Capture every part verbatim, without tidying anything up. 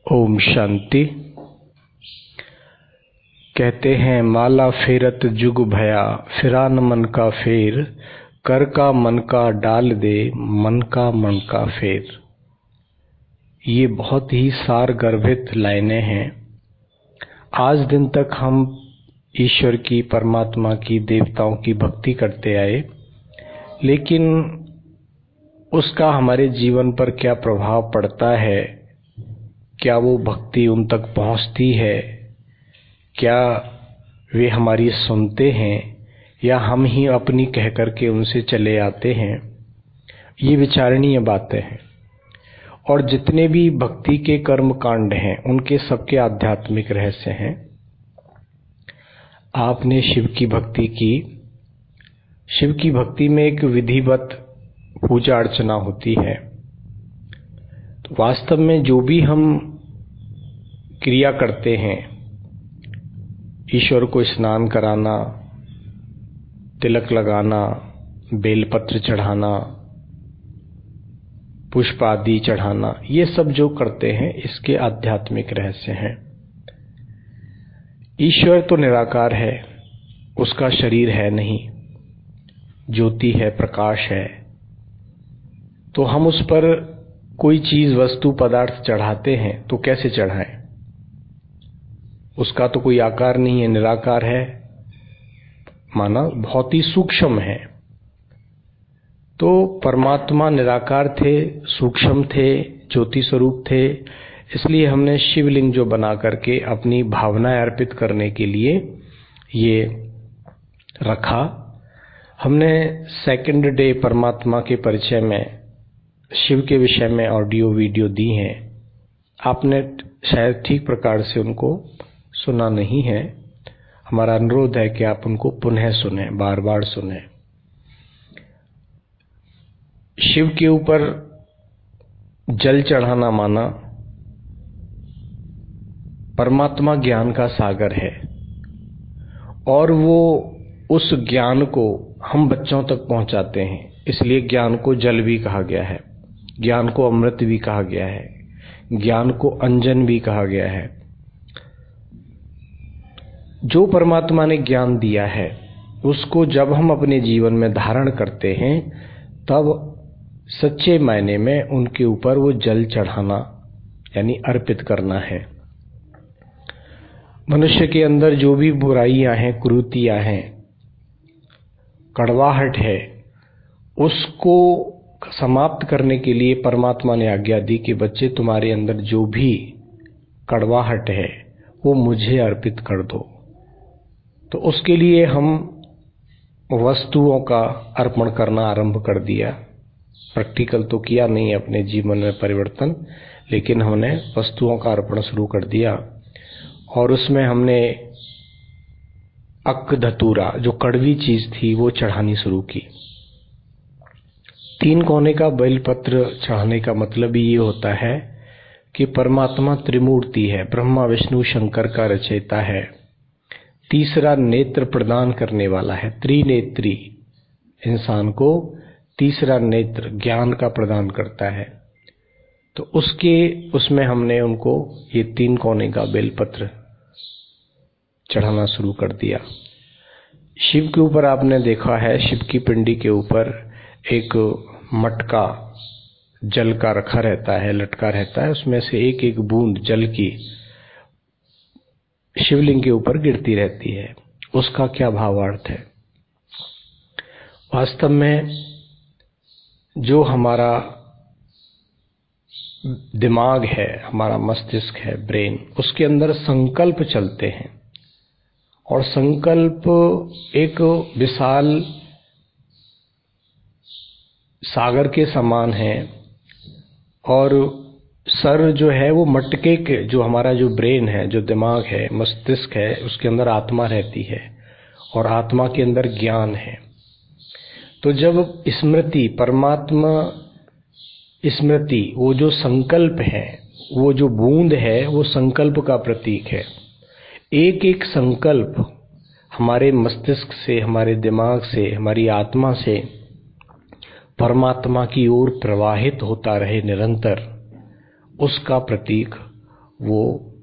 ओम शांति। कहते हैं माला फेरत जुग भया, फिरा न मन का फेर, कर का मन का डाल दे, मन का मन का फेर। ये बहुत ही सार गर्भित लाइनें हैं। आज दिन तक हम ईश्वर की, परमात्मा की, देवताओं की भक्ति करते आए, लेकिन उसका हमारे जीवन पर क्या प्रभाव पड़ता है, क्या वो भक्ति उन तक पहुंचती है, क्या वे हमारी सुनते हैं या हम ही अपनी कह करके उनसे चले आते हैं, ये विचारणीय बातें हैं। और जितने भी भक्ति के कर्म कांड हैं उनके सबके आध्यात्मिक रहस्य हैं। आपने शिव की भक्ति की, शिव की भक्ति में एक विधिवत पूजा अर्चना होती है। तो वास्तव में जो भी हम क्रिया करते हैं, ईश्वर को स्नान कराना, तिलक लगाना, बेलपत्र चढ़ाना, पुष्प आदि चढ़ाना, ये सब जो करते हैं इसके आध्यात्मिक रहस्य हैं। ईश्वर तो निराकार है, उसका शरीर है नहीं, ज्योति है, प्रकाश है। तो हम उस पर कोई चीज, वस्तु, पदार्थ चढ़ाते हैं तो कैसे चढ़ाएं? उसका तो कोई आकार नहीं है, निराकार है, माना बहुत ही सूक्ष्म है। तो परमात्मा निराकार थे, सूक्ष्म थे, ज्योति स्वरूप थे, इसलिए हमने शिवलिंग जो बना करके अपनी भावनाएं अर्पित करने के लिए ये रखा। हमने सेकंड डे परमात्मा के परिचय में शिव के विषय में ऑडियो वीडियो दी हैं। आपने शायद ठीक प्रकार से उनको सुना नहीं है। हमारा अनुरोध है कि आप उनको पुनः सुने, बार बार सुने। शिव के ऊपर जल चढ़ाना माना परमात्मा ज्ञान का सागर है, और वो उस ज्ञान को हम बच्चों तक पहुंचाते हैं, इसलिए ज्ञान को जल भी कहा गया है, ज्ञान को अमृत भी कहा गया है, ज्ञान को अंजन भी कहा गया है। जो परमात्मा ने ज्ञान दिया है उसको जब हम अपने जीवन में धारण करते हैं, तब सच्चे मायने में उनके ऊपर वो जल चढ़ाना यानी अर्पित करना है। मनुष्य के अंदर जो भी बुराइयां हैं, कुरीतियां हैं, कड़वाहट है, उसको समाप्त करने के लिए परमात्मा ने आज्ञा दी कि बच्चे, तुम्हारे अंदर जो भी कड़वाहट है वो मुझे अर्पित कर दो। तो उसके लिए हम वस्तुओं का अर्पण करना आरंभ कर दिया। प्रैक्टिकल तो किया नहीं अपने जीवन में परिवर्तन, लेकिन हमने वस्तुओं का अर्पण शुरू कर दिया। और उसमें हमने अक्क धतूरा, जो कड़वी चीज थी, वो चढ़ानी शुरू की। तीन कोने का बेलपत्र चढ़ाने का मतलब ही ये होता है कि परमात्मा त्रिमूर्ति है, ब्रह्मा विष्णु शंकर का रचयिता है, तीसरा नेत्र प्रदान करने वाला है, त्रिनेत्री इंसान को तीसरा नेत्र ज्ञान का प्रदान करता है। तो उसके उसमें हमने उनको ये तीन कोने का बेलपत्र चढ़ाना शुरू कर दिया। शिव के ऊपर आपने देखा है, शिव की पिंडी के ऊपर एक मटका जल का रखा रहता है, लटका रहता है, उसमें से एक एक बूंद जल की शिवलिंग के ऊपर गिरती रहती है। उसका क्या भावार्थ है? वास्तव में जो हमारा दिमाग है, हमारा मस्तिष्क है, ब्रेन, उसके अंदर संकल्प चलते हैं, और संकल्प एक विशाल सागर के समान है, और सर जो है वो मटके के, जो हमारा जो ब्रेन है, जो दिमाग है, मस्तिष्क है, उसके अंदर आत्मा रहती है, और आत्मा के अंदर ज्ञान है। तो जब स्मृति, परमात्मा स्मृति, वो जो संकल्प है, वो जो बूंद है, वो संकल्प का प्रतीक है। एक एक संकल्प हमारे मस्तिष्क से, हमारे दिमाग से, हमारी आत्मा से परमात्मा की ओर प्रवाहित होता रहे निरंतर, उसका प्रतीक वो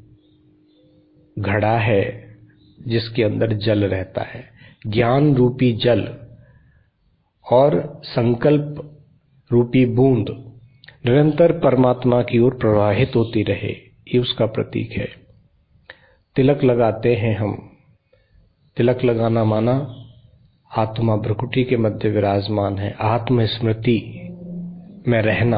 घड़ा है जिसके अंदर जल रहता है। ज्ञान रूपी जल और संकल्प रूपी बूंद निरंतर परमात्मा की ओर प्रवाहित होती रहे, ये उसका प्रतीक है। तिलक लगाते हैं हम। तिलक लगाना माना आत्मा भ्रुकुटी के मध्य विराजमान है, आत्म स्मृति में रहना।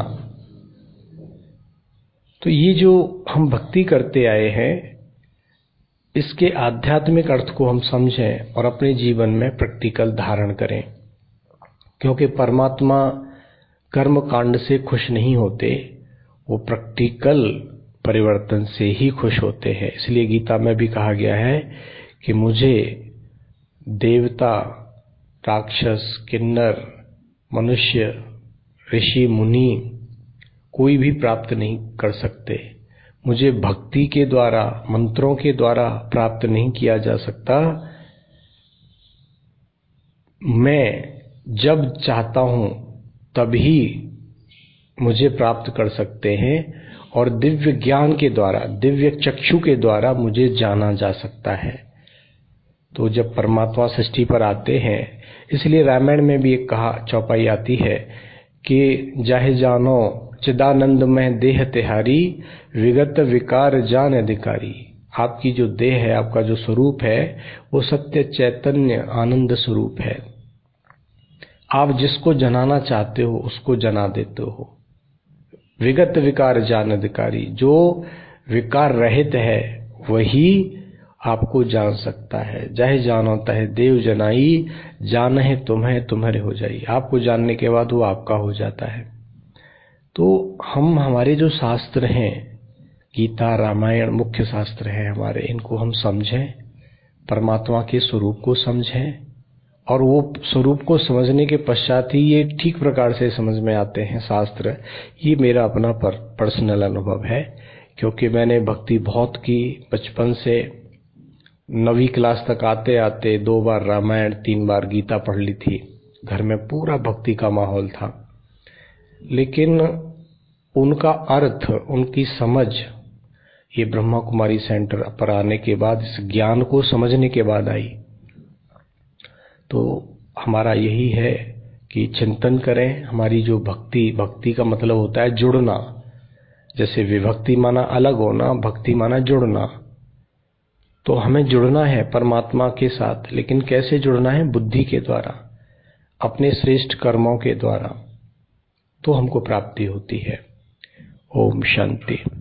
तो ये जो हम भक्ति करते आए हैं, इसके आध्यात्मिक अर्थ को हम समझें और अपने जीवन में प्रैक्टिकल धारण करें, क्योंकि परमात्मा कर्म कांड से खुश नहीं होते, वो प्रैक्टिकल परिवर्तन से ही खुश होते हैं। इसलिए गीता में भी कहा गया है कि मुझे देवता, राक्षस, किन्नर, मनुष्य, ऋषि, मुनि कोई भी प्राप्त नहीं कर सकते। मुझे भक्ति के द्वारा, मंत्रों के द्वारा प्राप्त नहीं किया जा सकता। मैं जब चाहता हूं तभी मुझे प्राप्त कर सकते हैं और दिव्य ज्ञान के द्वारा, दिव्य चक्षु के द्वारा मुझे जाना जा सकता है। तो जब परमात्मा सृष्टि पर आते हैं, इसलिए रामायण में भी एक कहा चौपाई आती है कि जाहे जानो चिदानंद में देह तिहारी, विगत विकार जान अधिकारी। आपकी जो देह है, आपका जो स्वरूप है, वो सत्य चैतन्य आनंद स्वरूप है। आप जिसको जनाना चाहते हो उसको जना देते हो। विगत विकार जान अधिकारी, जो विकार रहित है वही आपको जान सकता है। जय जानो तह देव जनाई, जान है तुम्हें तुम्हारे हो जाई। आपको जानने के बाद वो आपका हो जाता है। तो हम, हमारे जो शास्त्र हैं, गीता, रामायण मुख्य शास्त्र हैं हमारे, इनको हम समझें, परमात्मा के स्वरूप को समझें, और वो स्वरूप को समझने के पश्चात ही ये ठीक प्रकार से समझ में आते हैं शास्त्र। ये मेरा अपना पर, पर्सनल अनुभव है, क्योंकि मैंने भक्ति बहुत की। बचपन से नवीं क्लास तक आते आते दो बार रामायण, तीन बार गीता पढ़ ली थी। घर में पूरा भक्ति का माहौल था, लेकिन उनका अर्थ, उनकी समझ ये ब्रह्मा कुमारी सेंटर पर आने के बाद, इस ज्ञान को समझने के बाद आई। तो हमारा यही है कि चिंतन करें। हमारी जो भक्ति, भक्ति का मतलब होता है जुड़ना। जैसे विभक्ति माना अलग होना, भक्ति माना जुड़ना। तो हमें जुड़ना है परमात्मा के साथ, लेकिन कैसे जुड़ना है? बुद्धि के द्वारा, अपने श्रेष्ठ कर्मों के द्वारा, तो हमको प्राप्ति होती है। ओम शांति।